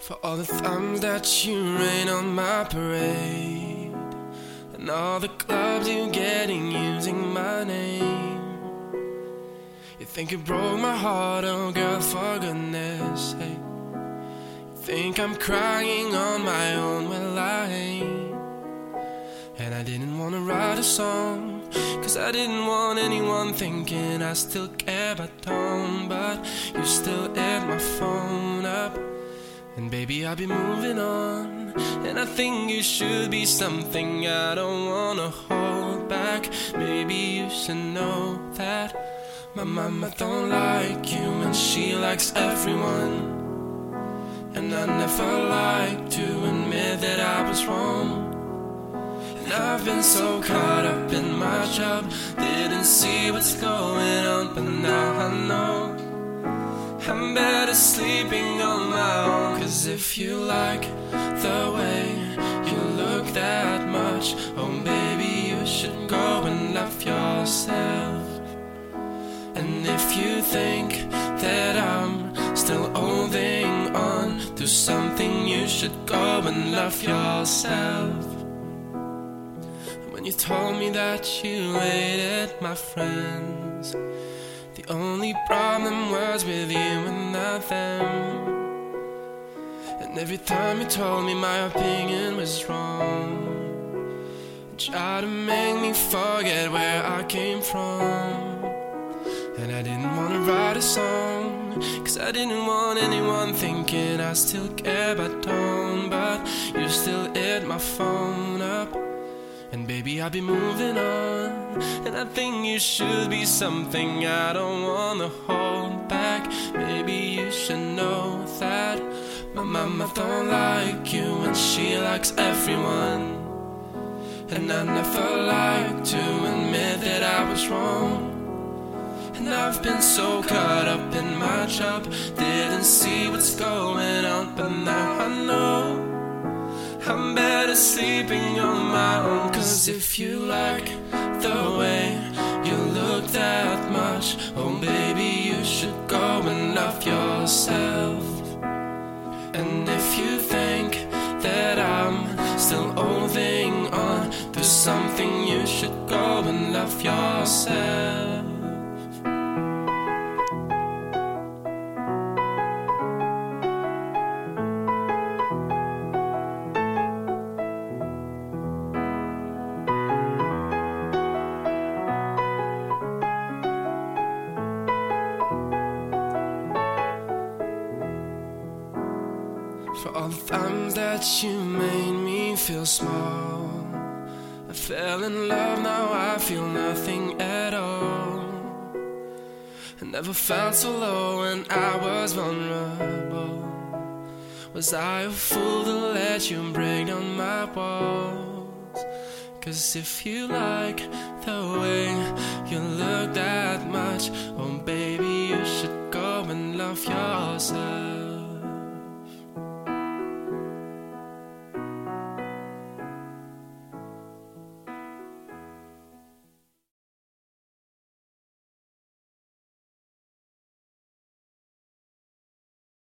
For all the times that you rain on my parade, and all the clubs you getting using my name. You think you broke my heart, oh girl, for goodness sake. You think I'm crying on my own, well I ain't. And I didn't wanna write a song, cause I didn't want anyone thinking I still care about Tom. But you still ate my phone up, and baby I'll be moving on. And I think you should be something I don't wanna hold back. Maybe you should know that my mama don't like you and she likes everyone. And I never like to admit that I was wrong. And I've been so caught up in my job, didn't see what's going on, but now I know I'm better sleeping on my own. Cause if you like the way you look that much, oh baby you should go and love yourself. And if you think that I'm still holding on to something, you should go and love yourself. When you told me that you hated my friends, the only problem was with you and not them. And every time you told me my opinion was wrong, you tried to make me forget where I came from. And I didn't wanna write a song, cause I didn't want anyone thinking I still care about Tom. But you still ate my phone up, and baby I'll be moving on. And I think you should be something I don't wanna hold back. Maybe you should know that my mama don't like you and she likes everyone. And I never like to admit that I was wrong. And I've been so caught up in my job, didn't see what's going on, but now I know I'm better sleeping on my own. Cause if you like the way you look that much, oh baby you should go and love yourself. And if you think that I'm still holding on to something, you should go and love yourself. For all the times that you made me feel small, I fell in love, now I feel nothing at all. I never felt so low when I was vulnerable. Was I a fool to let you break down my walls? Cause if you like the way you look that much, oh baby you should go and love yourself.